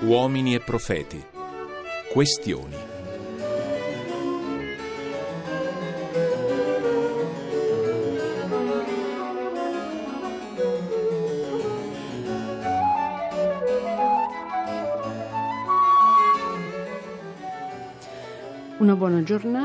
Uomini e profeti. Questioni. Una buona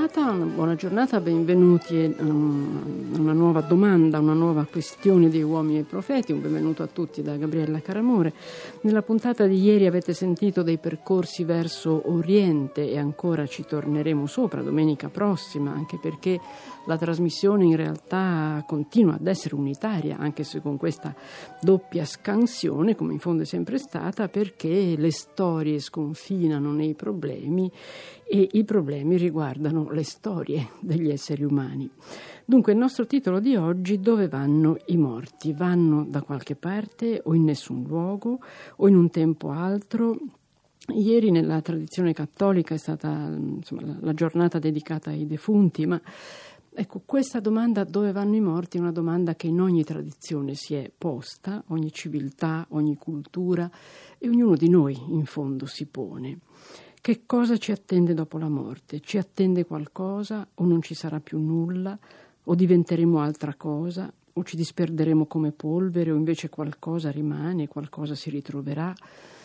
giornata, benvenuti a una nuova domanda, una nuova questione di Uomini e Profeti. Un benvenuto a tutti da Gabriella Caramore. Nella puntata di ieri avete sentito dei percorsi verso Oriente e ancora ci torneremo sopra domenica prossima, anche perché la trasmissione in realtà continua ad essere unitaria, anche se con questa doppia scansione, come in fondo è sempre stata, perché le storie sconfinano nei problemi e i problemi riguardano le storie degli esseri umani. Dunque il nostro titolo di oggi: dove vanno i morti? Vanno da qualche parte o in nessun luogo o in un tempo altro? Ieri nella tradizione cattolica è stata la giornata dedicata ai defunti, ma ecco, questa domanda dove vanno i morti è una domanda che in ogni tradizione si è posta, ogni civiltà, ogni cultura, e ognuno di noi in fondo si pone. Che cosa ci attende dopo la morte? Ci attende qualcosa o non ci sarà più nulla? O diventeremo altra cosa? O ci disperderemo come polvere? O invece qualcosa rimane, qualcosa si ritroverà?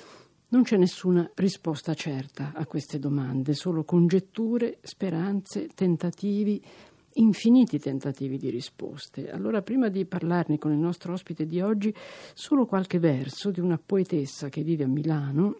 Non c'è nessuna risposta certa a queste domande, solo congetture, speranze, tentativi, infiniti tentativi di risposte. Allora, prima di parlarne con il nostro ospite di oggi, solo qualche verso di una poetessa che vive a Milano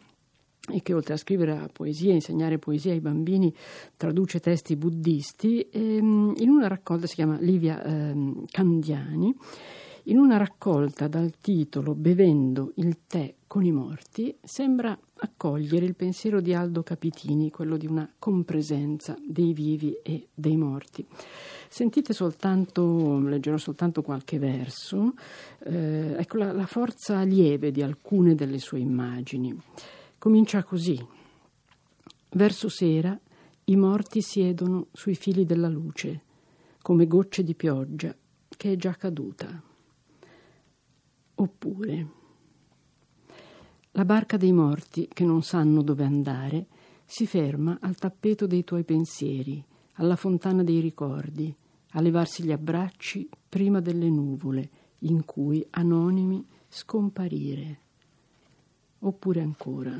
e che oltre a scrivere poesia, insegnare poesia ai bambini, traduce testi buddisti, in una raccolta, si chiama Livia Candiani, in una raccolta dal titolo Bevendo il tè con i morti, sembra accogliere il pensiero di Aldo Capitini, quello di una compresenza dei vivi e dei morti. Sentite soltanto, leggerò soltanto qualche verso, ecco la forza lieve di alcune delle sue immagini. Comincia così: verso sera i morti siedono sui fili della luce, come gocce di pioggia che è già caduta. Oppure: la barca dei morti che non sanno dove andare si ferma al tappeto dei tuoi pensieri, alla fontana dei ricordi, a levarsi gli abbracci prima delle nuvole in cui anonimi scomparire. Oppure ancora: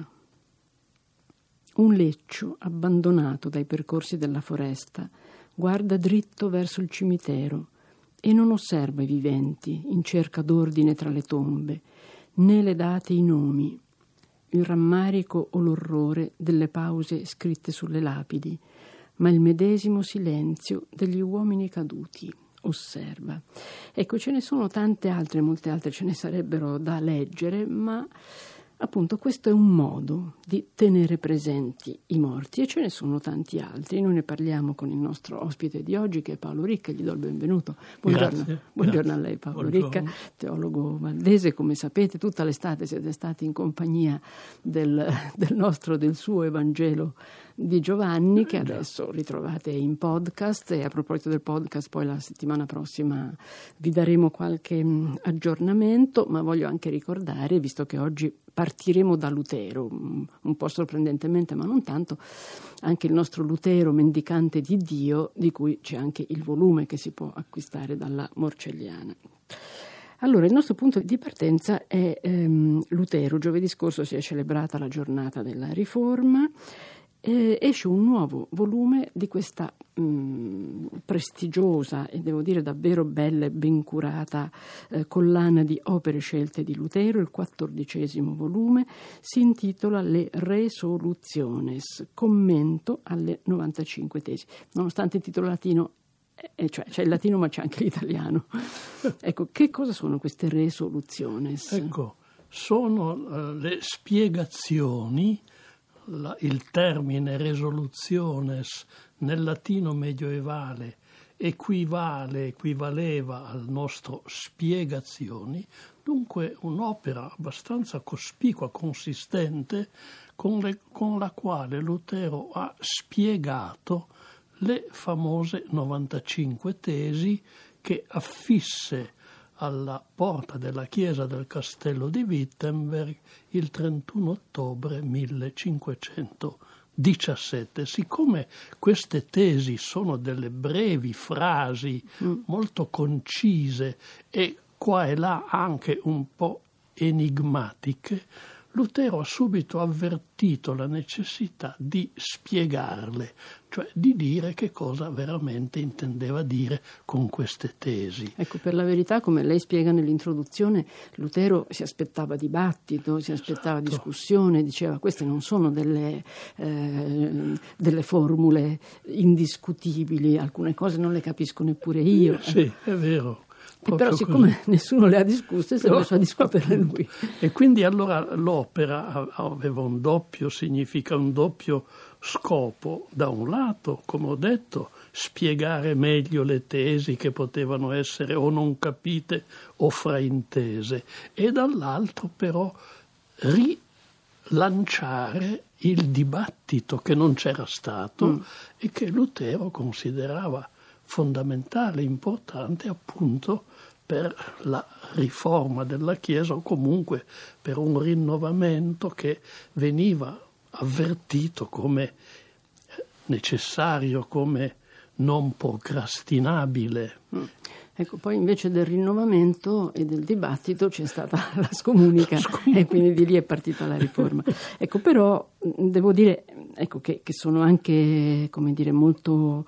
un leccio abbandonato dai percorsi della foresta guarda dritto verso il cimitero e non osserva i viventi in cerca d'ordine tra le tombe, né le date e i nomi, il rammarico o l'orrore delle pause scritte sulle lapidi, ma il medesimo silenzio degli uomini caduti. Osserva. Ecco, ce ne sono tante altre, molte altre ce ne sarebbero da leggere, ma appunto questo è un modo di tenere presenti i morti, e ce ne sono tanti altri. Noi ne parliamo con il nostro ospite di oggi, che è Paolo Ricca. Gli do il benvenuto. Buongiorno. Buongiorno a lei, Paolo Ricca, teologo valdese. Come sapete, tutta l'estate siete stati in compagnia del suo Evangelo di Giovanni, che adesso ritrovate in podcast. E a proposito del podcast, poi la settimana prossima vi daremo qualche aggiornamento, ma voglio anche ricordare, visto che oggi partiremo da Lutero, un po' sorprendentemente ma non tanto, anche il nostro Lutero mendicante di Dio, di cui c'è anche il volume che si può acquistare dalla Morcelliana. Allora, il nostro punto di partenza è Lutero. Giovedì scorso si è celebrata la giornata della Riforma. Esce un nuovo volume di questa prestigiosa e devo dire davvero bella e ben curata collana di opere scelte di Lutero. Il 14° volume si intitola Le Resolutiones, commento alle 95 tesi. Nonostante il titolo latino, cioè c'è il latino ma c'è anche l'italiano. Ecco, che cosa sono queste resolutiones? Ecco, sono le spiegazioni. Il termine resolutiones nel latino medioevale equivaleva al nostro spiegazioni, dunque un'opera abbastanza cospicua, consistente, con la quale Lutero ha spiegato le famose 95 tesi che affisse alla porta della chiesa del castello di Wittenberg il 31 ottobre 1517. Siccome queste tesi sono delle brevi frasi molto concise e qua e là anche un po' enigmatiche, Lutero ha subito avvertito la necessità di spiegarle, cioè di dire che cosa veramente intendeva dire con queste tesi. Ecco, per la verità, come lei spiega nell'introduzione, Lutero si aspettava dibattito, si aspettava discussione, diceva queste non sono delle formule indiscutibili, alcune cose non le capisco neppure io. Sì, è vero. Però siccome nessuno le ha discusse, si è messo a discuterle lui. E quindi allora l'opera aveva un doppio scopo. Da un lato, come ho detto, spiegare meglio le tesi che potevano essere o non capite o fraintese, e dall'altro però rilanciare il dibattito che non c'era stato e che Lutero considerava fondamentale, importante appunto per la riforma della Chiesa o comunque per un rinnovamento che veniva avvertito come necessario, come non procrastinabile. Ecco, poi invece del rinnovamento e del dibattito c'è stata la scomunica e quindi di lì è partita la riforma. Ecco, però devo dire che sono anche, come dire, molto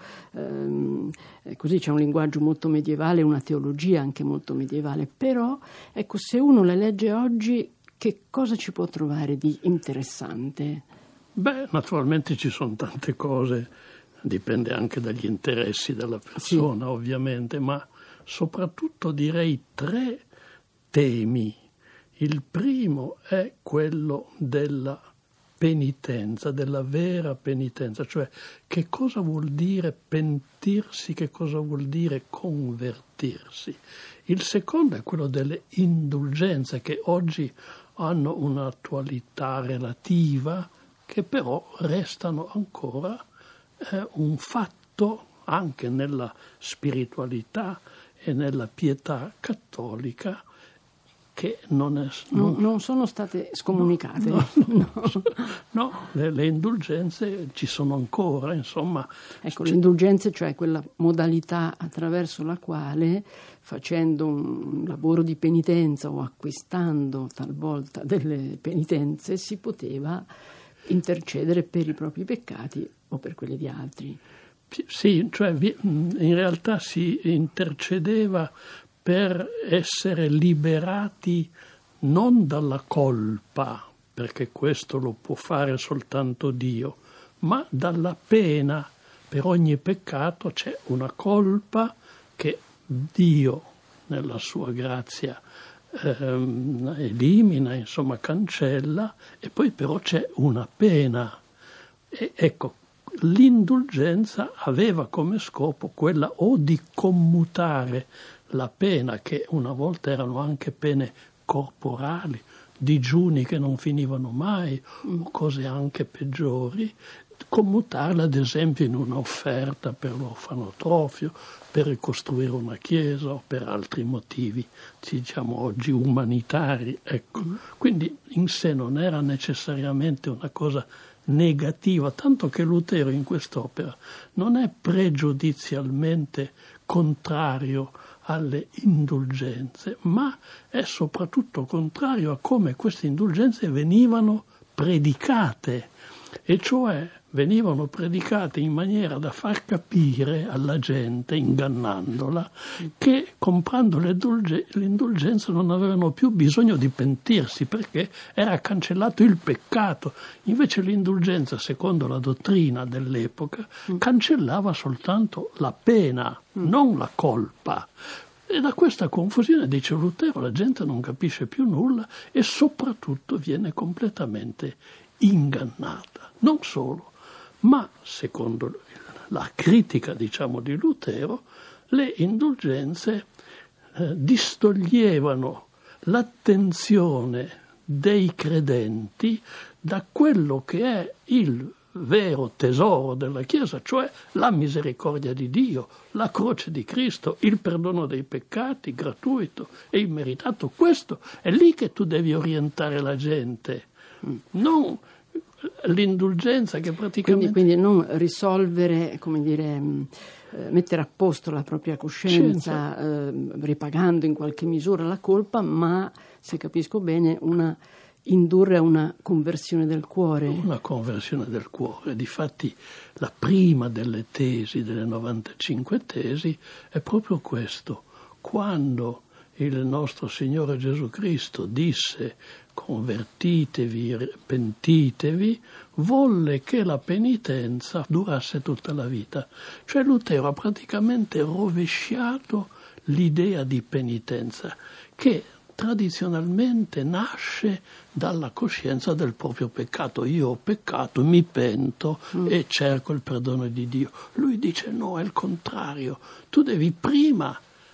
così, c'è un linguaggio molto medievale, una teologia anche molto medievale, però ecco, se uno le legge oggi, che cosa ci può trovare di interessante? Beh, naturalmente ci sono tante cose, dipende anche dagli interessi della persona, sì, ovviamente, ma soprattutto direi 3 temi. Il primo è quello della penitenza, della vera penitenza, cioè che cosa vuol dire pentirsi, che cosa vuol dire convertirsi. Il secondo è quello delle indulgenze, che oggi hanno un'attualità relativa, che però restano ancora un fatto anche nella spiritualità e nella pietà cattolica, che non sono state scomunicate. No, le indulgenze ci sono ancora, insomma. Ecco, le indulgenze, cioè quella modalità attraverso la quale, facendo un lavoro di penitenza o acquistando talvolta delle penitenze, si poteva intercedere per i propri peccati o per quelli di altri. Sì, cioè in realtà si intercedeva per essere liberati non dalla colpa, perché questo lo può fare soltanto Dio, ma dalla pena. Per ogni peccato c'è una colpa che Dio, nella sua grazia, elimina, insomma cancella, e poi però c'è una pena. E ecco, l'indulgenza aveva come scopo quella o di commutare la pena, che una volta erano anche pene corporali, digiuni che non finivano mai, o cose anche peggiori, commutarla ad esempio in un'offerta per l'orfanotrofio, per ricostruire una chiesa o per altri motivi, diciamo oggi umanitari. Ecco. Quindi in sé non era necessariamente una cosa negativa, tanto che Lutero in quest'opera non è pregiudizialmente contrario alle indulgenze, ma è soprattutto contrario a come queste indulgenze venivano predicate, e cioè venivano predicate in maniera da far capire alla gente, ingannandola, che comprando l'indulgenza non avevano più bisogno di pentirsi, perché era cancellato il peccato. Invece l'indulgenza, secondo la dottrina dell'epoca, cancellava soltanto la pena, non la colpa. E da questa confusione, dice Lutero, la gente non capisce più nulla e soprattutto viene completamente ingannata. Non solo, ma secondo la critica, diciamo, di Lutero, le indulgenze distoglievano l'attenzione dei credenti da quello che è il vero tesoro della Chiesa, cioè la misericordia di Dio, la croce di Cristo, il perdono dei peccati gratuito e immeritato. Questo è lì che tu devi orientare la gente, non l'indulgenza che praticamente... Quindi non risolvere, come dire, mettere a posto la propria coscienza, ripagando in qualche misura la colpa, ma, se capisco bene, indurre a una conversione del cuore. Una conversione del cuore. Difatti la prima delle tesi, delle 95 tesi, è proprio questo. Quando il nostro Signore Gesù Cristo disse convertitevi, pentitevi, volle che la penitenza durasse tutta la vita. Cioè Lutero ha praticamente rovesciato l'idea di penitenza, che tradizionalmente nasce dalla coscienza del proprio peccato. Io ho peccato, mi pento e cerco il perdono di Dio. Lui dice no, è il contrario. Tu devi prima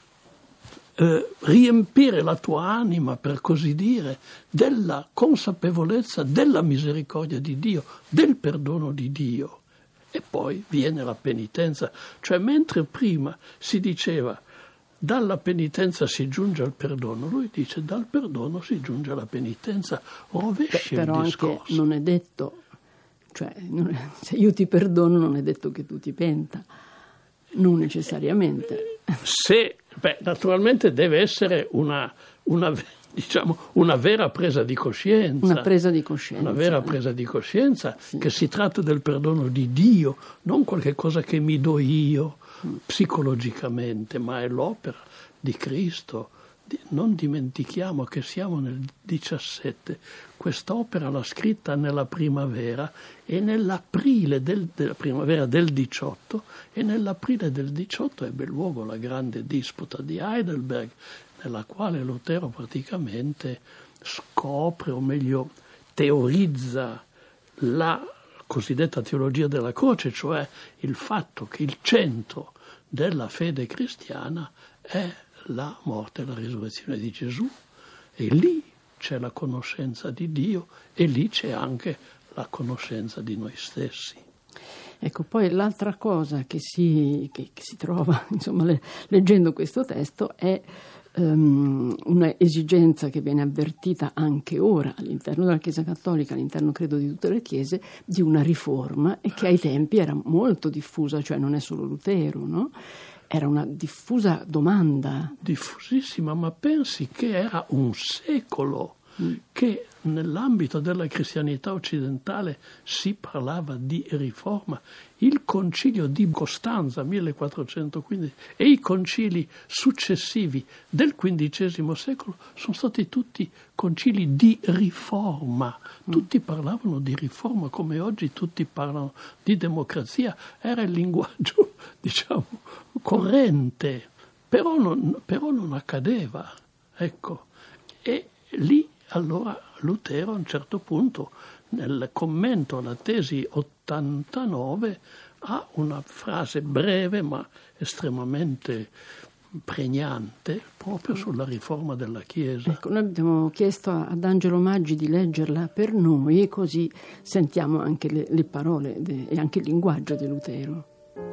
riempire la tua anima, per così dire, della consapevolezza della misericordia di Dio, del perdono di Dio. E poi viene la penitenza. Cioè mentre prima si diceva dalla penitenza si giunge al perdono, lui dice dal perdono si giunge alla penitenza, rovescia il discorso. Però anche non è detto, cioè se io ti perdono non è detto che tu ti penta, non necessariamente. Naturalmente deve essere una vera presa di coscienza. Una presa di coscienza. Una vera presa di coscienza, sì. Che si tratta del perdono di Dio, non qualche cosa che mi do io psicologicamente, ma è l'opera di Cristo. Non dimentichiamo che siamo nel 17. Quest'opera l'ha scritta nella primavera e nell'aprile della primavera del 18, e nell'aprile del 18 ebbe luogo la grande disputa di Heidelberg, nella quale Lutero praticamente scopre, o meglio teorizza, la cosiddetta teologia della croce, cioè il fatto che il centro della fede cristiana è la morte e la risurrezione di Gesù, e lì c'è la conoscenza di Dio e lì c'è anche la conoscenza di noi stessi. Ecco, poi l'altra cosa che si trova, insomma, leggendo questo testo è una esigenza che viene avvertita anche ora all'interno della Chiesa Cattolica, all'interno credo di tutte le chiese, di una riforma, e che ai tempi era molto diffusa, cioè non è solo Lutero, no? Era una diffusa domanda. Diffusissima, ma pensi che era un secolo che nell'ambito della cristianità occidentale si parlava di riforma. Il concilio di Costanza 1415 e i concili successivi del XV secolo sono stati tutti concili di riforma. Tutti parlavano di riforma come oggi tutti parlano di democrazia. Era il linguaggio, corrente, però non accadeva. Ecco. E lì allora Lutero a un certo punto, nel commento alla tesi 89, ha una frase breve ma estremamente pregnante proprio sulla riforma della Chiesa. Ecco, noi abbiamo chiesto ad Angelo Maggi di leggerla per noi, e così sentiamo anche le parole e anche il linguaggio di Lutero.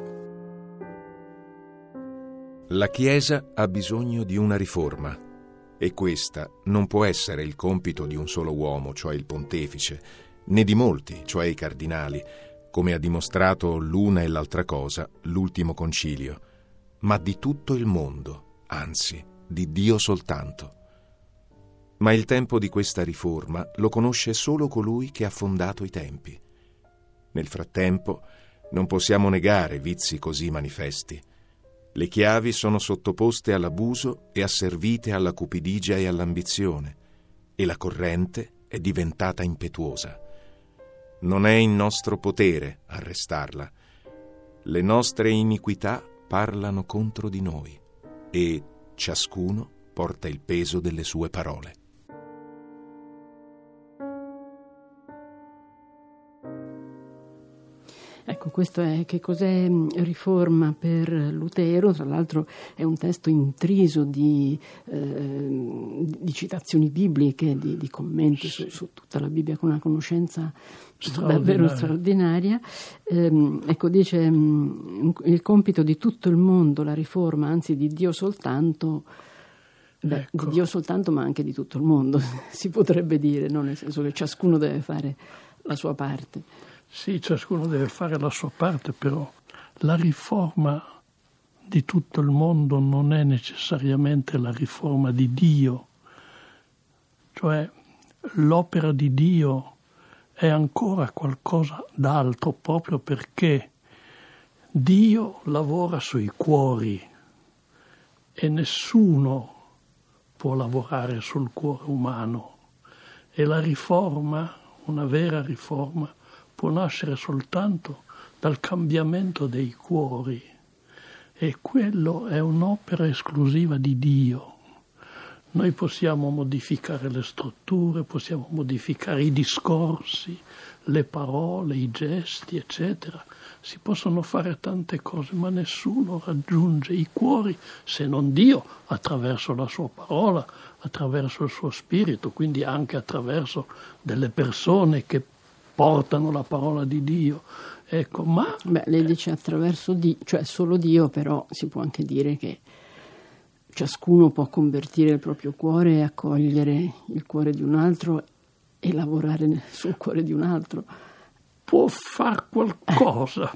La Chiesa ha bisogno di una riforma, e questa non può essere il compito di un solo uomo, cioè il pontefice, né di molti, cioè i cardinali, come ha dimostrato l'una e l'altra cosa l'ultimo concilio, ma di tutto il mondo, anzi, di Dio soltanto. Ma il tempo di questa riforma lo conosce solo colui che ha fondato i tempi. Nel frattempo non possiamo negare vizi così manifesti. Le chiavi sono sottoposte all'abuso e asservite alla cupidigia e all'ambizione, e la corrente è diventata impetuosa. Non è in nostro potere arrestarla. Le nostre iniquità parlano contro di noi, e ciascuno porta il peso delle sue parole. Ecco, questo è Che cos'è riforma per Lutero. Tra l'altro è un testo intriso di citazioni bibliche, di commenti su tutta la Bibbia, con una conoscenza davvero straordinaria. Ecco, dice il compito di tutto il mondo, la riforma, anzi di Dio soltanto. Di Dio soltanto, ma anche di tutto il mondo, si potrebbe dire, no? Nel senso che ciascuno deve fare la sua parte. Sì, ciascuno deve fare la sua parte, però la riforma di tutto il mondo non è necessariamente la riforma di Dio. Cioè, l'opera di Dio è ancora qualcosa d'altro, proprio perché Dio lavora sui cuori e nessuno può lavorare sul cuore umano, e la riforma, una vera riforma, può nascere soltanto dal cambiamento dei cuori, e quello è un'opera esclusiva di Dio. Noi possiamo modificare le strutture, possiamo modificare i discorsi, le parole, i gesti, eccetera. Si possono fare tante cose, ma nessuno raggiunge i cuori se non Dio, attraverso la sua parola, attraverso il suo spirito, quindi anche attraverso delle persone che portano la parola di Dio. Ecco, ma lei dice attraverso Dio, cioè solo Dio, però si può anche dire che ciascuno può convertire il proprio cuore e accogliere il cuore di un altro e lavorare sul cuore di un altro. Può far qualcosa,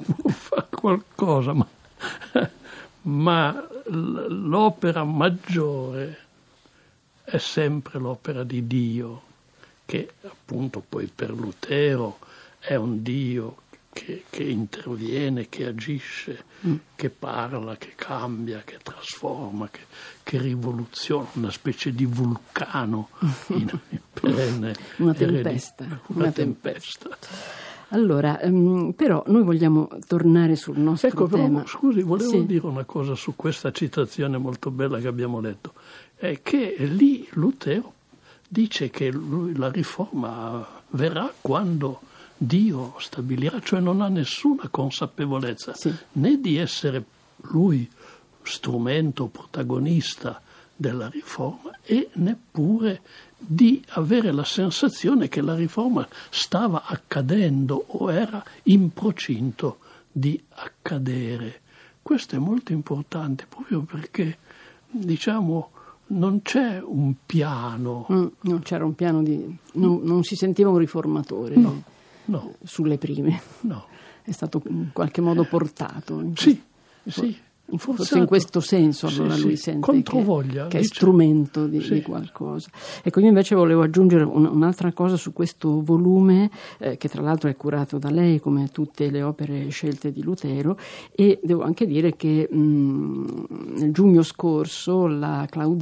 ma l'opera maggiore è sempre l'opera di Dio, che appunto poi per Lutero è un Dio che interviene, che agisce, che parla, che cambia, che trasforma, che rivoluziona, una specie di vulcano in perenne una tempesta. Allora, però noi vogliamo tornare sul nostro tema. Però, scusi, volevo dire una cosa su questa citazione molto bella che abbiamo letto, è che lì Lutero dice che la riforma verrà quando Dio stabilirà, cioè non ha nessuna consapevolezza né di essere lui strumento, protagonista della riforma, e neppure di avere la sensazione che la riforma stava accadendo o era in procinto di accadere. Questo è molto importante, proprio perché, diciamo, non c'è un piano. Non c'era un piano non si sentiva un riformatore. No. Sulle prime. No. È stato in qualche modo portato. Sì. Forse in questo senso allora lui sente che è strumento di qualcosa. Ecco, io invece volevo aggiungere un'altra cosa su questo volume, che tra l'altro è curato da lei come tutte le opere scelte di Lutero, e devo anche dire che nel giugno scorso la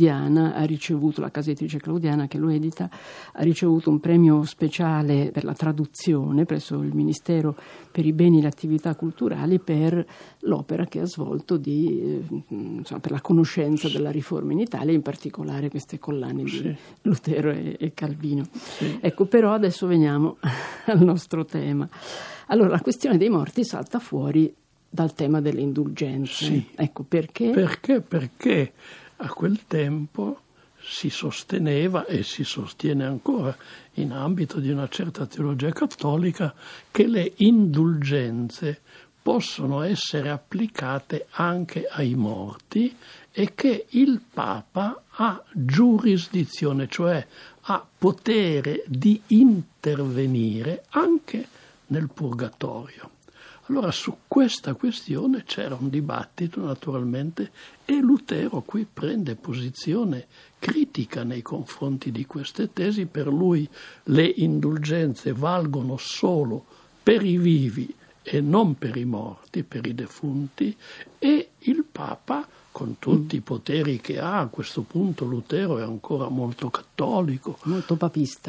casa editrice Claudiana, che lo edita, ha ricevuto un premio speciale per la traduzione presso il Ministero per i beni e le attività culturali per l'opera che ha svolto per la conoscenza della riforma in Italia, in particolare queste collane di Lutero e Calvino. Ecco, però adesso veniamo al nostro tema. Allora, la questione dei morti salta fuori dal tema delle indulgenze. Ecco, perché? Perché a quel tempo si sosteneva e si sostiene ancora in ambito di una certa teologia cattolica che le indulgenze possono essere applicate anche ai morti e che il Papa ha giurisdizione, cioè ha potere di intervenire anche nel purgatorio. Allora su questa questione c'era un dibattito naturalmente, e Lutero qui prende posizione critica nei confronti di queste tesi. Per lui le indulgenze valgono solo per i vivi e non per i morti, per i defunti, e il Papa, con tutti i poteri che ha, a questo punto Lutero è ancora molto cattolico, molto papista,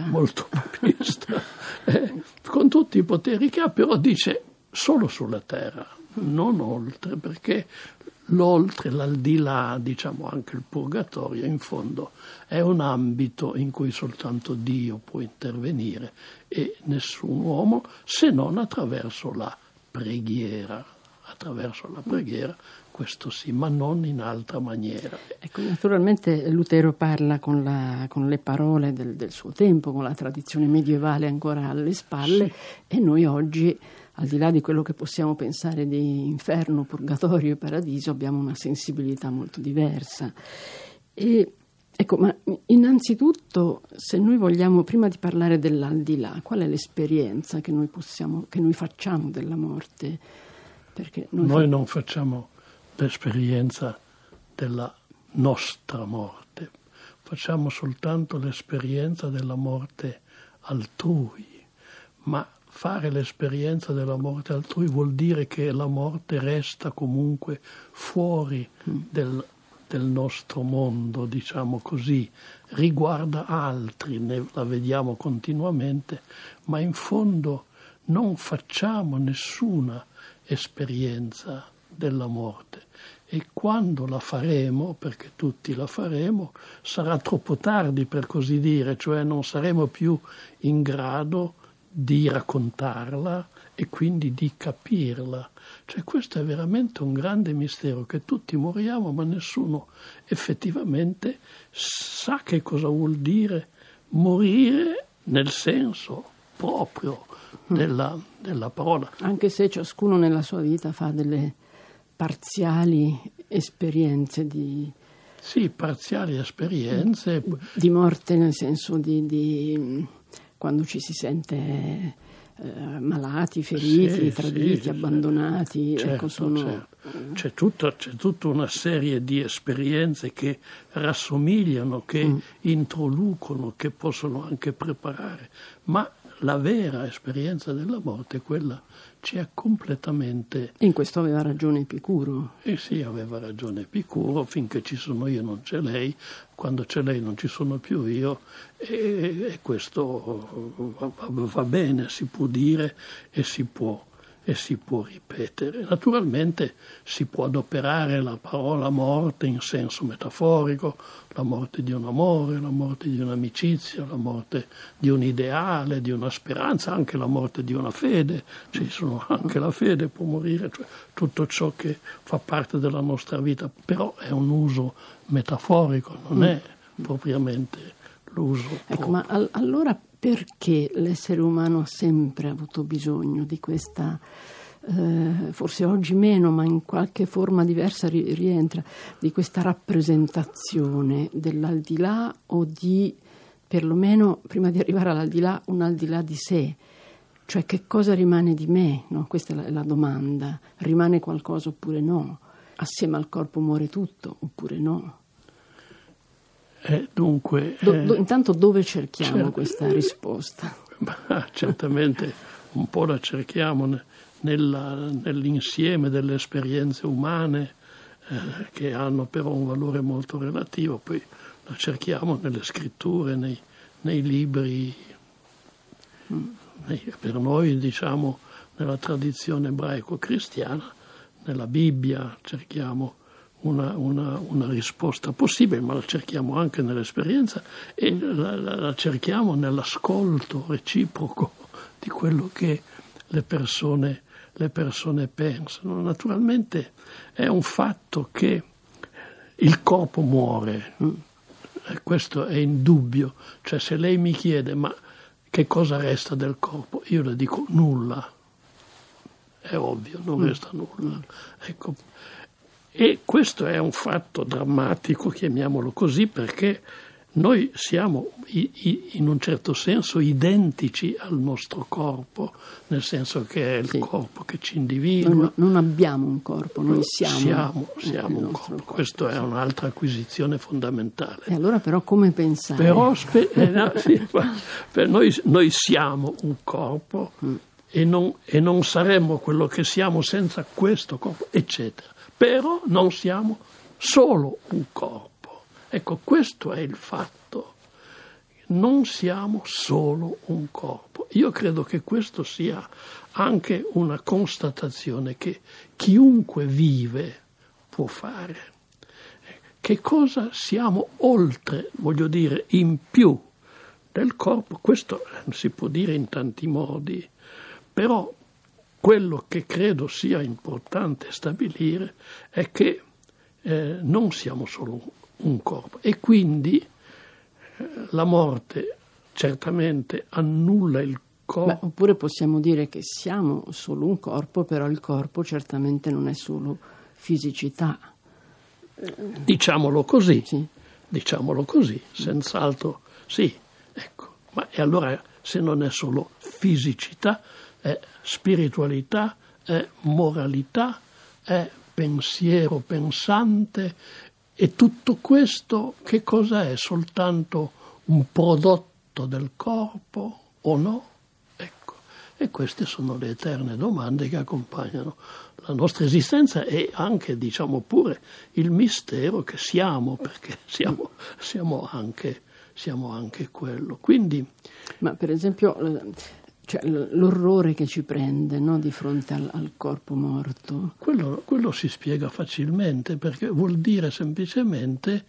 con tutti i poteri che ha, però dice solo sulla terra, non oltre, perché l'oltre, l'aldilà, diciamo anche il purgatorio, in fondo è un ambito in cui soltanto Dio può intervenire e nessun uomo, se non attraverso la preghiera, attraverso la preghiera, questo sì, ma non in altra maniera. Ecco, naturalmente Lutero parla con le parole del suo tempo, con la tradizione medievale ancora alle spalle, sì. E noi oggi, al di là di quello che possiamo pensare di inferno, purgatorio e paradiso, abbiamo una sensibilità molto diversa. E ecco, ma innanzitutto, se noi vogliamo, prima di parlare dell'aldilà, qual è l'esperienza che noi facciamo della morte? Perché noi non facciamo l'esperienza della nostra morte, facciamo soltanto l'esperienza della morte altrui, ma fare l'esperienza della morte altrui vuol dire che la morte resta comunque fuori del nostro mondo, diciamo così, riguarda altri, la vediamo continuamente, ma in fondo non facciamo nessuna esperienza della morte, e quando la faremo, perché tutti la faremo, sarà troppo tardi, per così dire, cioè non saremo più in grado di raccontarla e quindi di capirla. Cioè questo è veramente un grande mistero, che tutti moriamo ma nessuno effettivamente sa che cosa vuol dire morire nel senso proprio della parola. Anche se ciascuno nella sua vita fa delle parziali esperienze di... Sì, parziali esperienze. Di morte, nel senso di quando ci si sente malati, feriti, traditi, abbandonati. Certo. C'è tutta una serie di esperienze che rassomigliano, che introducono, che possono anche preparare, ma la vera esperienza della morte, quella ci è completamente... In questo aveva ragione Epicuro. Sì, aveva ragione Epicuro, finché ci sono io non c'è lei, quando c'è lei non ci sono più io, e questo va bene, si può dire e si può ripetere. Naturalmente si può adoperare la parola morte in senso metaforico, la morte di un amore, la morte di un'amicizia, la morte di un ideale, di una speranza, anche la morte di una fede. Anche la fede può morire, cioè tutto ciò che fa parte della nostra vita, però è un uso metaforico, non è propriamente l'uso proprio. Ecco, ma allora perché l'essere umano ha sempre avuto bisogno di questa, forse oggi meno, ma in qualche forma diversa rientra, di questa rappresentazione dell'aldilà, o di, perlomeno prima di arrivare all'aldilà, un aldilà di sé? Cioè, che cosa rimane di me? No? Questa è la domanda. Rimane qualcosa oppure no? Assieme al corpo muore tutto oppure no? Dunque, intanto dove cerchiamo questa risposta? Certamente un po' la cerchiamo nell'insieme delle esperienze umane, che hanno però un valore molto relativo, poi la cerchiamo nelle scritture, nei libri, per noi diciamo nella tradizione ebraico-cristiana, nella Bibbia cerchiamo una risposta possibile, ma la cerchiamo anche nell'esperienza e la cerchiamo nell'ascolto reciproco di quello che le persone pensano. Naturalmente è un fatto che il corpo muore, questo è indubbio. Cioè, se lei mi chiede ma che cosa resta del corpo, io le dico nulla, è ovvio, non resta nulla. Ecco. E questo è un fatto drammatico, chiamiamolo così, perché noi siamo in un certo senso identici al nostro corpo, nel senso che è il corpo che ci individua. Non abbiamo un corpo, noi siamo un corpo. Questo è un'altra acquisizione fondamentale. E allora però come pensare? Però noi siamo un corpo e non saremmo quello che siamo senza questo corpo, eccetera. Però non siamo solo un corpo. Ecco, questo è il fatto. Non siamo solo un corpo. Io credo che questo sia anche una constatazione che chiunque vive può fare. Che cosa siamo oltre, voglio dire, in più del corpo? Questo si può dire in tanti modi, però quello che credo sia importante stabilire è che non siamo solo un corpo, e quindi la morte certamente annulla il corpo. Oppure possiamo dire che siamo solo un corpo, però il corpo certamente non è solo fisicità. Diciamolo così, Sì. Diciamolo così, senz'altro sì. Ecco. Ma e allora, se non è solo fisicità, è spiritualità, è moralità, è pensiero pensante, e tutto questo che cosa è? Soltanto un prodotto del corpo o no? Ecco. E queste sono le eterne domande che accompagnano la nostra esistenza, e anche, diciamo pure, il mistero che siamo, perché siamo anche quello. Quindi, ma per esempio, cioè, l'orrore che ci prende, no, di fronte al corpo morto. Quello si spiega facilmente, perché vuol dire semplicemente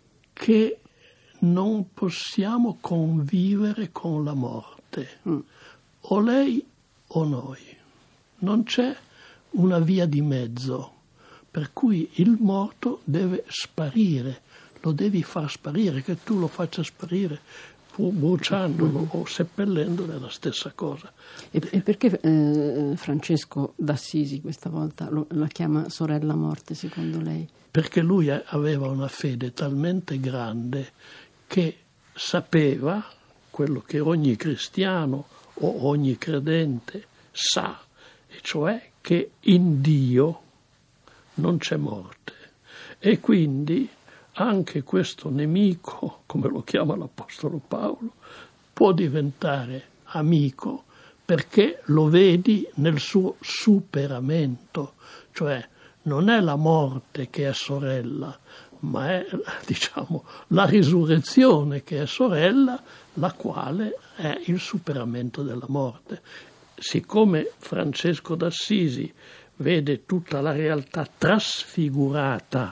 che non possiamo convivere con la morte, o lei o noi. Non c'è una via di mezzo, per cui il morto deve sparire, lo devi far sparire, che tu lo faccia sparire bruciandolo o seppellendolo è la stessa cosa. E perché Francesco d'Assisi questa volta la chiama sorella morte, secondo lei? Perché lui aveva una fede talmente grande che sapeva quello che ogni cristiano o ogni credente sa, e cioè che in Dio non c'è morte. E quindi anche questo nemico, come lo chiama l'Apostolo Paolo, può diventare amico, perché lo vedi nel suo superamento, cioè non è la morte che è sorella, ma è, diciamo, la risurrezione che è sorella, la quale è il superamento della morte. Siccome Francesco d'Assisi vede tutta la realtà trasfigurata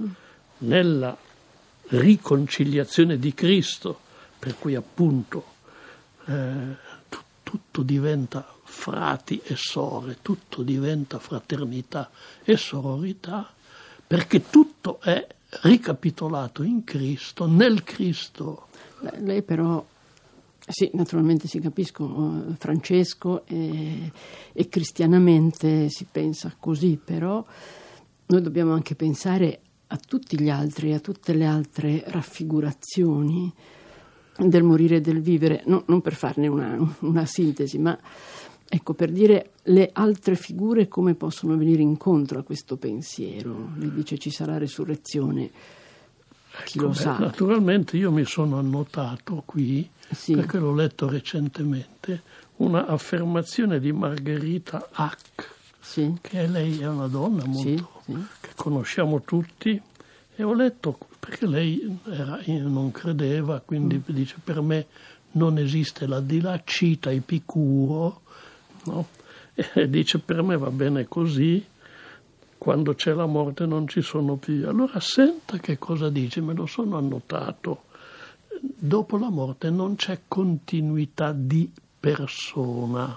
nella riconciliazione di Cristo, per cui appunto tutto diventa frati e sorelle, tutto diventa fraternità e sororità, perché tutto è ricapitolato in Cristo, nel Cristo. Lei però, sì, naturalmente si capisco, Francesco, e cristianamente si pensa così, però noi dobbiamo anche pensare a tutti gli altri, a tutte le altre raffigurazioni del morire e del vivere, non per farne una sintesi, ma ecco, per dire le altre figure come possono venire incontro a questo pensiero. Lei dice ci sarà resurrezione, chi lo sa. Naturalmente io mi sono annotato qui, sì, perché l'ho letto recentemente, una affermazione di Margherita Hack, sì, che lei è una donna molto, sì, che conosciamo tutti, e ho letto, perché lei non credeva, quindi dice per me non esiste l'aldilà, cita Epicuro, no? E dice per me va bene così, quando c'è la morte non ci sono più. Allora senta che cosa dice, me lo sono annotato. Dopo la morte non c'è continuità di persona.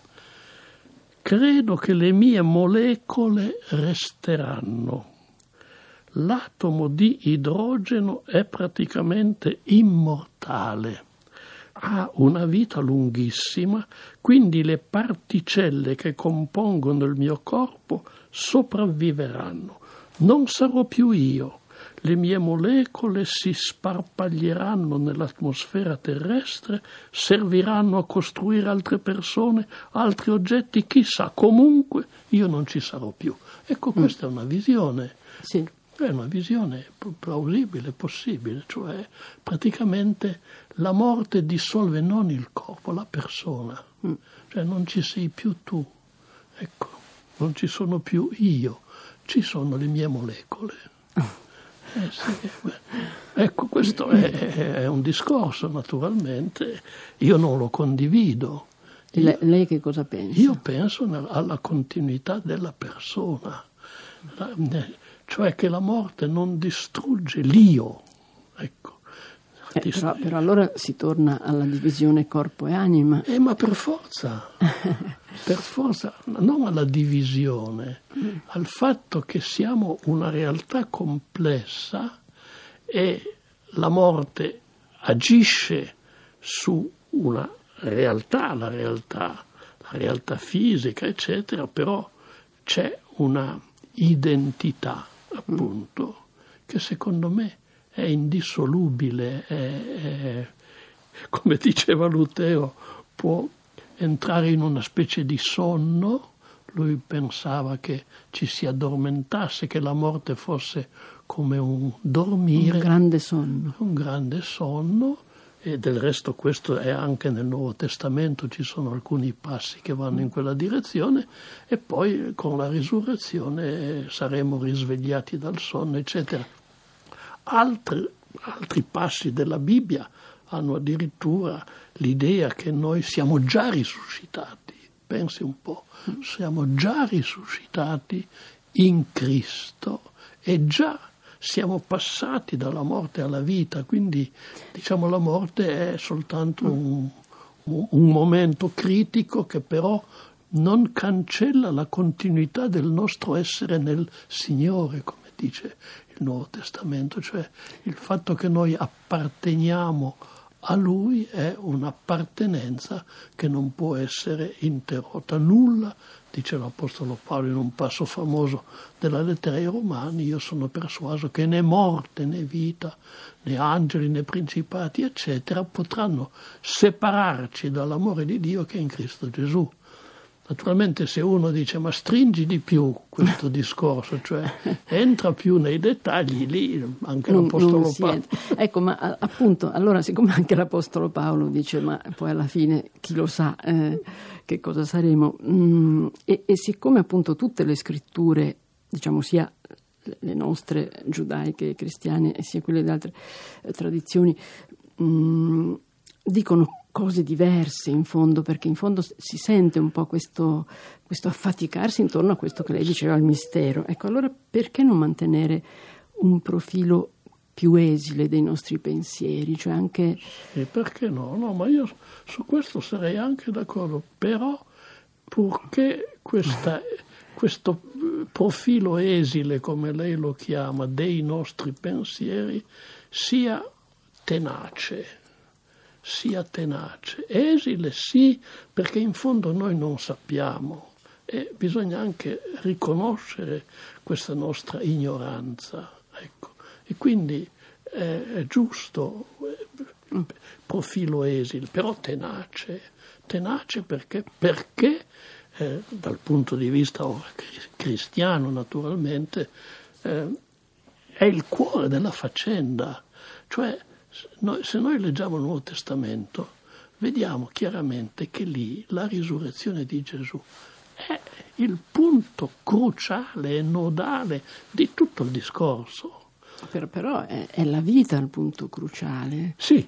Credo che le mie molecole resteranno. L'atomo di idrogeno è praticamente immortale. Ha una vita lunghissima, quindi le particelle che compongono il mio corpo sopravviveranno. Non sarò più io. Le mie molecole si sparpaglieranno nell'atmosfera terrestre, serviranno a costruire altre persone, altri oggetti, chissà, comunque io non ci sarò più. Ecco, questa è una visione. sì. È una visione plausibile, possibile, cioè praticamente la morte dissolve non il corpo, la persona, cioè non ci sei più tu, ecco, non ci sono più io, ci sono le mie molecole. Sì, ecco, questo è un discorso, naturalmente, io non lo condivido. Lei che cosa pensa? Io penso alla continuità della persona, cioè che la morte non distrugge l'io, ecco, Però allora si torna alla divisione corpo e anima. Ma per forza, non alla divisione, al fatto che siamo una realtà complessa e la morte agisce su una realtà, la realtà fisica, eccetera, però c'è una identità, appunto, che secondo me è indissolubile, come diceva Lutero, può entrare in una specie di sonno. Lui pensava che ci si addormentasse, che la morte fosse come un dormire. Un grande sonno, e del resto questo è anche nel Nuovo Testamento, ci sono alcuni passi che vanno in quella direzione, e poi con la risurrezione saremo risvegliati dal sonno, eccetera. Altri passi della Bibbia hanno addirittura l'idea che noi siamo già risuscitati. Pensi un po', siamo già risuscitati in Cristo e già siamo passati dalla morte alla vita, quindi diciamo la morte è soltanto un momento critico che però non cancella la continuità del nostro essere nel Signore, come dice il Nuovo Testamento, cioè il fatto che noi apparteniamo a Lui è un'appartenenza che non può essere interrotta. Nulla, dice l'Apostolo Paolo in un passo famoso della lettera ai Romani, io sono persuaso che né morte né vita, né angeli né principati, eccetera, potranno separarci dall'amore di Dio che è in Cristo Gesù. Naturalmente se uno dice ma stringi di più questo discorso, cioè entra più nei dettagli, lì anche l'Apostolo Paolo. Ecco, ma appunto, allora siccome anche l'Apostolo Paolo dice ma poi alla fine chi lo sa che cosa saremo, e siccome appunto tutte le scritture, diciamo sia le nostre giudaiche e cristiane sia quelle di altre tradizioni, dicono cose diverse in fondo, perché in fondo si sente un po' questo affaticarsi intorno a questo che lei diceva, il mistero. Ecco, allora perché non mantenere un profilo più esile dei nostri pensieri? Cioè anche... Sì, perché no? No, ma io su questo sarei anche d'accordo, però purché questo profilo esile, come lei lo chiama, dei nostri pensieri sia tenace, esile sì, perché in fondo noi non sappiamo e bisogna anche riconoscere questa nostra ignoranza, ecco. E quindi è giusto profilo esile, però tenace perché dal punto di vista cristiano naturalmente è il cuore della faccenda, cioè se noi leggiamo il Nuovo Testamento vediamo chiaramente che lì la risurrezione di Gesù è il punto cruciale e nodale di tutto il discorso. Però è la vita il punto cruciale. Sì,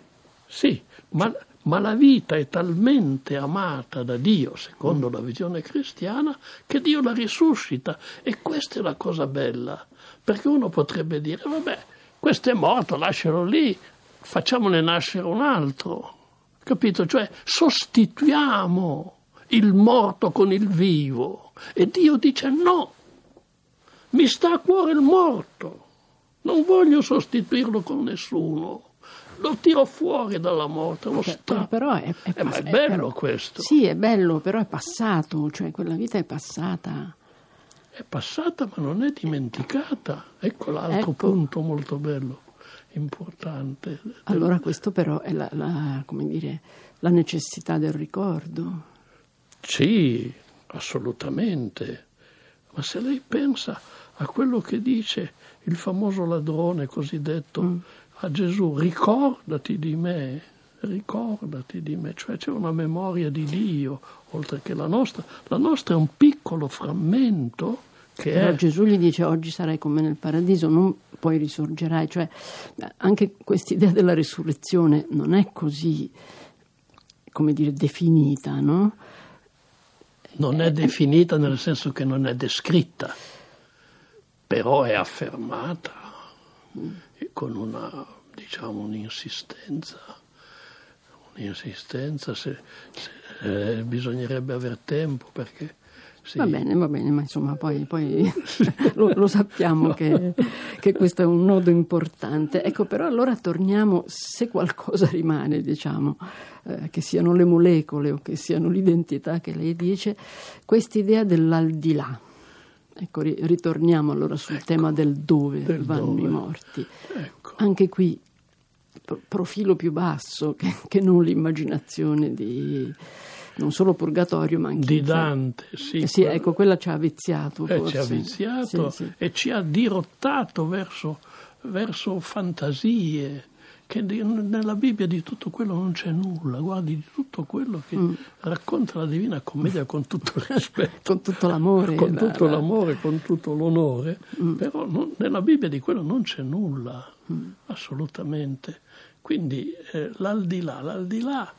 ma la vita è talmente amata da Dio, secondo la visione cristiana, che Dio la risuscita, e questa è la cosa bella, perché uno potrebbe dire vabbè, questo è morto, lascialo lì, facciamone nascere un altro, capito? Cioè sostituiamo il morto con il vivo, e Dio dice no, mi sta a cuore il morto, non voglio sostituirlo con nessuno, lo tiro fuori dalla morte, lo strappo. Però è ma è bello questo. Sì, è bello, però è passato, cioè quella vita è passata. È passata ma non è dimenticata, ecco l'altro punto molto bello, importante. Allora questo però è la necessità del ricordo. Sì, assolutamente, ma se lei pensa a quello che dice il famoso ladrone cosiddetto a Gesù, ricordati di me, cioè c'è una memoria di Dio, oltre che la nostra è un piccolo frammento che però Gesù gli dice oggi sarai con me nel paradiso, non poi risorgerai, cioè anche quest'idea della risurrezione non è così, come dire, definita, no? Non è definita nel senso che non è descritta, però è affermata con una diciamo un'insistenza, bisognerebbe aver tempo perché... Sì. Va bene, ma insomma poi lo sappiamo che questo è un nodo importante. Ecco, però allora torniamo, se qualcosa rimane, diciamo, che siano le molecole o che siano l'identità che lei dice, quest'idea dell'aldilà. Ecco, ritorniamo allora sul tema del dove vanno i morti. Ecco. Anche qui profilo più basso che non l'immaginazione di... non solo Purgatorio, ma anche di Dante, sì. Sì, ecco, quella ci ha viziato. Forse. Ci ha viziato, sì. E ci ha dirottato verso fantasie, che nella Bibbia di tutto quello non c'è nulla. Guardi, di tutto quello che racconta la Divina Commedia con tutto il rispetto. Con tutto l'amore. Con tutto l'amore, con tutto l'onore. Però nella Bibbia di quello non c'è nulla, assolutamente. Quindi l'aldilà...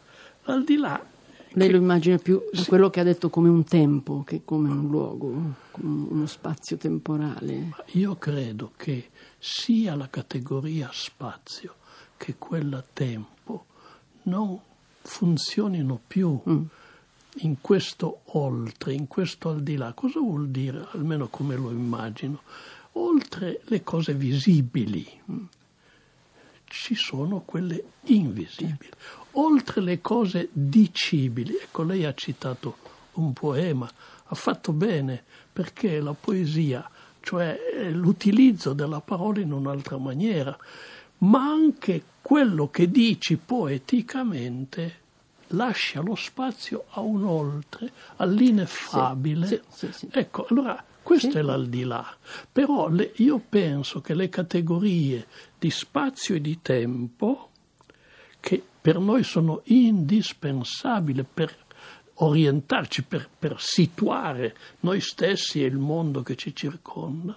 Lei lo immagina più da quello che ha detto come un tempo che come un luogo, come uno spazio temporale. Io credo che sia la categoria spazio che quella tempo non funzionino più in questo oltre, in questo al di là. Cosa vuol dire, almeno come lo immagino? Oltre le cose visibili ci sono quelle invisibili. Oltre le cose dicibili, ecco, lei ha citato un poema, ha fatto bene, perché la poesia, cioè l'utilizzo della parola in un'altra maniera, ma anche quello che dici poeticamente lascia lo spazio a un oltre, all'ineffabile. Sì. Ecco, allora questo è l'aldilà. Però io penso che le categorie di spazio e di tempo, che per noi sono indispensabili per orientarci, per situare noi stessi e il mondo che ci circonda,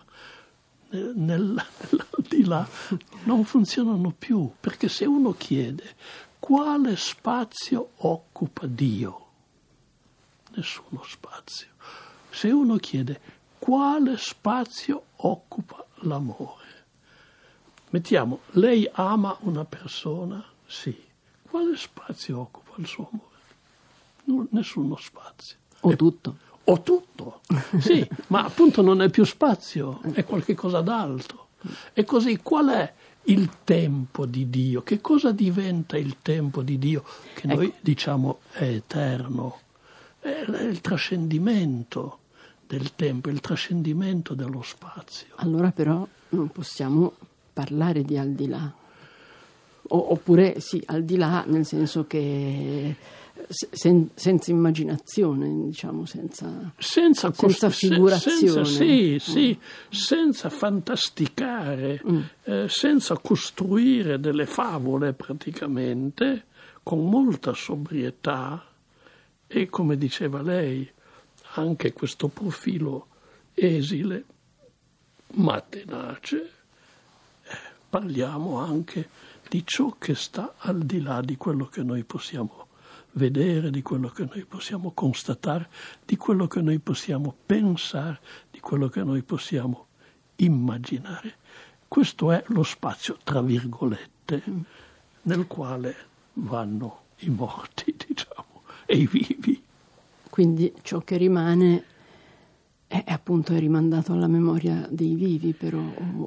nell'aldilà non funzionano più, perché se uno chiede quale spazio occupa Dio, nessuno spazio. Se uno chiede quale spazio occupa l'amore, mettiamo, lei ama una persona, sì, quale spazio occupa il suo amore? Nessuno spazio. O tutto. O tutto, sì, ma appunto non è più spazio, è qualche cosa d'altro. E così qual è il tempo di Dio? Che cosa diventa il tempo di Dio? Che noi diciamo è eterno, è il trascendimento del tempo, il trascendimento dello spazio. Allora però non possiamo parlare di al di là. Oppure sì, al di là nel senso che senza immaginazione, diciamo, senza figurazione. Senza fantasticare, senza costruire delle favole praticamente, con molta sobrietà e, come diceva lei, anche questo profilo esile, ma tenace. Parliamo anche di ciò che sta al di là di quello che noi possiamo vedere, di quello che noi possiamo constatare, di quello che noi possiamo pensare, di quello che noi possiamo immaginare. Questo è lo spazio, tra virgolette, nel quale vanno i morti, diciamo, e i vivi. Quindi ciò che rimane è appunto rimandato alla memoria dei vivi, però...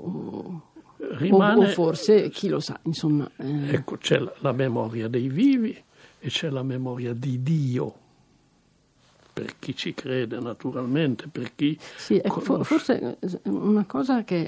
O forse, chi lo sa, insomma... Ecco, c'è la memoria dei vivi e c'è la memoria di Dio, per chi ci crede naturalmente, per chi... Sì, forse una cosa che...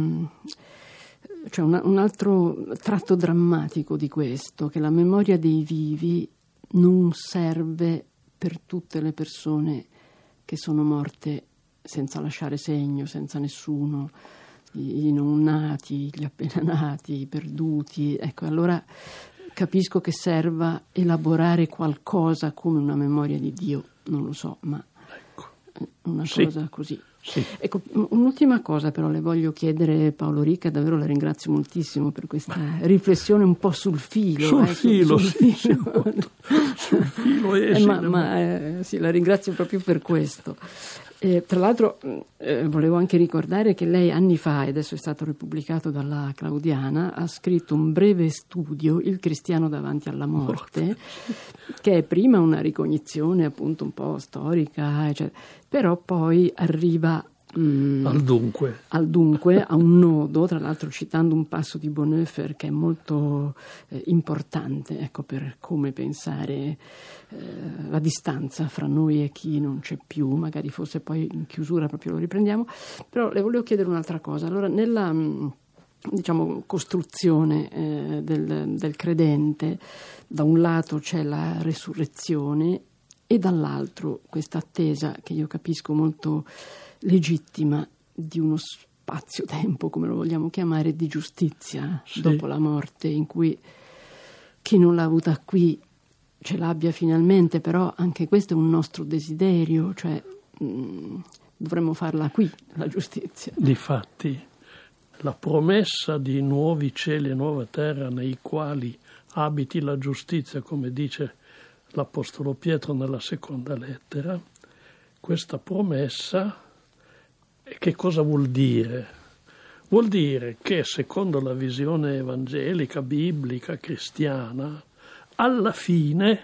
cioè un altro tratto drammatico di questo, che la memoria dei vivi non serve per tutte le persone che sono morte senza lasciare segno, senza nessuno... i non nati, gli appena nati, i perduti. Ecco, allora capisco che serva elaborare qualcosa come una memoria di Dio, non lo so, ma una cosa così. Sì. Ecco, un'ultima cosa però le voglio chiedere, Paolo Ricca, davvero la ringrazio moltissimo per questa riflessione un po' sul filo. Sul filo esile. Sì, la ringrazio proprio per questo. Tra l'altro volevo anche ricordare che lei anni fa, e adesso è stato ripubblicato dalla Claudiana, ha scritto un breve studio, Il cristiano davanti alla morte, che è prima una ricognizione appunto un po' storica, eccetera, però poi arriva al dunque, a un nodo, tra l'altro citando un passo di Bonhoeffer che è molto importante, ecco, per come pensare la distanza fra noi e chi non c'è più, magari forse poi in chiusura proprio lo riprendiamo, però le volevo chiedere un'altra cosa. Allora, nella costruzione del credente, da un lato c'è la resurrezione e dall'altro questa attesa che io capisco molto legittima di uno spazio-tempo, come lo vogliamo chiamare, di giustizia dopo la morte, in cui chi non l'ha avuta qui ce l'abbia finalmente, però anche questo è un nostro desiderio, cioè dovremmo farla qui, la giustizia. Difatti, la promessa di nuovi cieli e nuova terra nei quali abiti la giustizia, come dice l'Apostolo Pietro nella seconda lettera, questa promessa che cosa vuol dire? Vuol dire che secondo la visione evangelica, biblica, cristiana, alla fine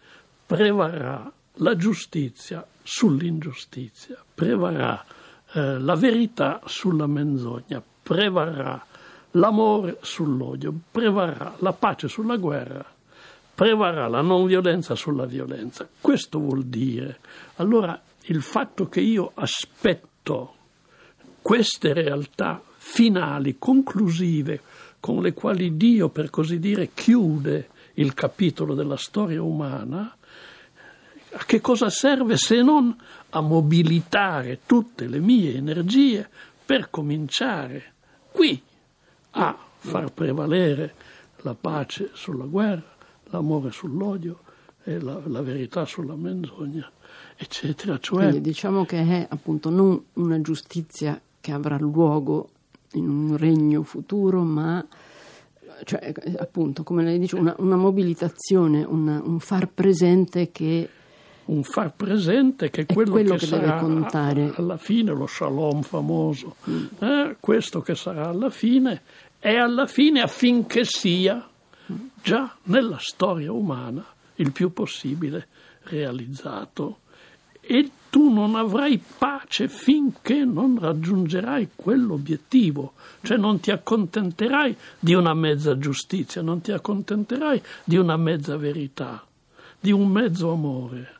prevarrà la giustizia sull'ingiustizia, prevarrà la verità sulla menzogna, prevarrà l'amore sull'odio, prevarrà la pace sulla guerra, prevarrà la non violenza sulla violenza. Questo vuol dire. Allora, il fatto che io aspetto queste realtà finali, conclusive, con le quali Dio, per così dire, chiude il capitolo della storia umana, a che cosa serve se non a mobilitare tutte le mie energie per cominciare qui a far prevalere la pace sulla guerra, l'amore sull'odio e la verità sulla menzogna, eccetera. Cioè, quindi diciamo che è appunto non una giustizia che avrà luogo in un regno futuro, ma cioè, appunto, come lei dice, una mobilitazione, un far presente che un far presente che è quello che sarà deve contare alla fine, lo shalom famoso, questo che sarà alla fine, è alla fine affinché sia già nella storia umana il più possibile realizzato. E tu non avrai pace finché non raggiungerai quell'obiettivo, cioè non ti accontenterai di una mezza giustizia, non ti accontenterai di una mezza verità, di un mezzo amore.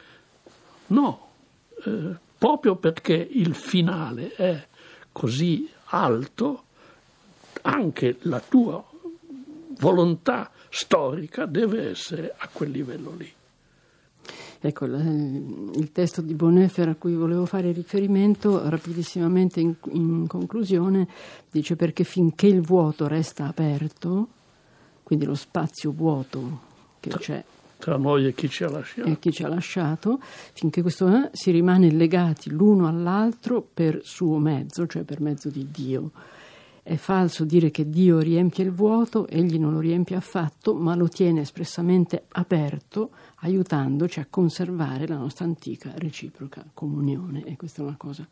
No, proprio perché il finale è così alto, anche la tua volontà storica deve essere a quel livello lì. Ecco, il testo di Bonhoeffer a cui volevo fare riferimento rapidissimamente in conclusione dice: perché finché il vuoto resta aperto, quindi lo spazio vuoto che c'è tra noi e chi ci ha lasciato, finché questo si rimane legati l'uno all'altro per suo mezzo, cioè per mezzo di Dio. È falso dire che Dio riempie il vuoto, egli non lo riempie affatto, ma lo tiene espressamente aperto, aiutandoci a conservare la nostra antica reciproca comunione. E questa è una cosa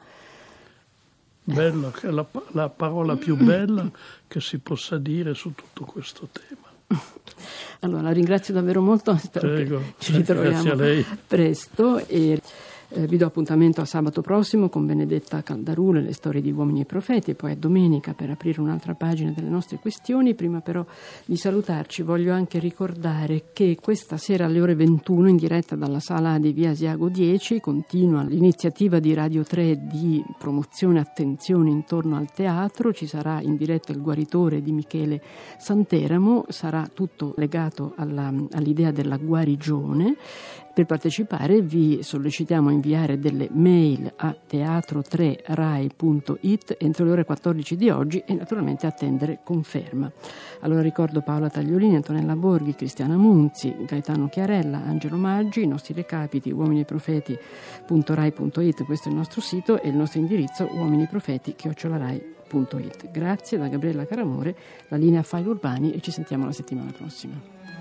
bella, che è la parola più bella che si possa dire su tutto questo tema. Allora, la ringrazio davvero molto, spero che ci ritroviamo presto e vi do appuntamento a sabato prossimo con Benedetta Caldarule, le storie di uomini e profeti, e poi a domenica per aprire un'altra pagina delle nostre questioni. Prima però di salutarci voglio anche ricordare che questa sera alle ore 21 in diretta dalla sala di via Asiago 10 continua l'iniziativa di Radio 3 di promozione e attenzione intorno al teatro. Ci sarà in diretta Il guaritore di Michele Santeramo, sarà tutto legato all'idea della guarigione. Per partecipare vi sollecitiamo a inviare delle mail a teatro3rai.it entro le ore 14 di oggi e naturalmente attendere conferma. Allora ricordo Paola Tagliolini, Antonella Borghi, Cristiana Munzi, Gaetano Chiarella, Angelo Maggi, i nostri recapiti uominiprofeti.rai.it, questo è il nostro sito, e il nostro indirizzo uominiprofeti@rai.it. Grazie da Gabriella Caramore, la linea File Urbani, e ci sentiamo la settimana prossima.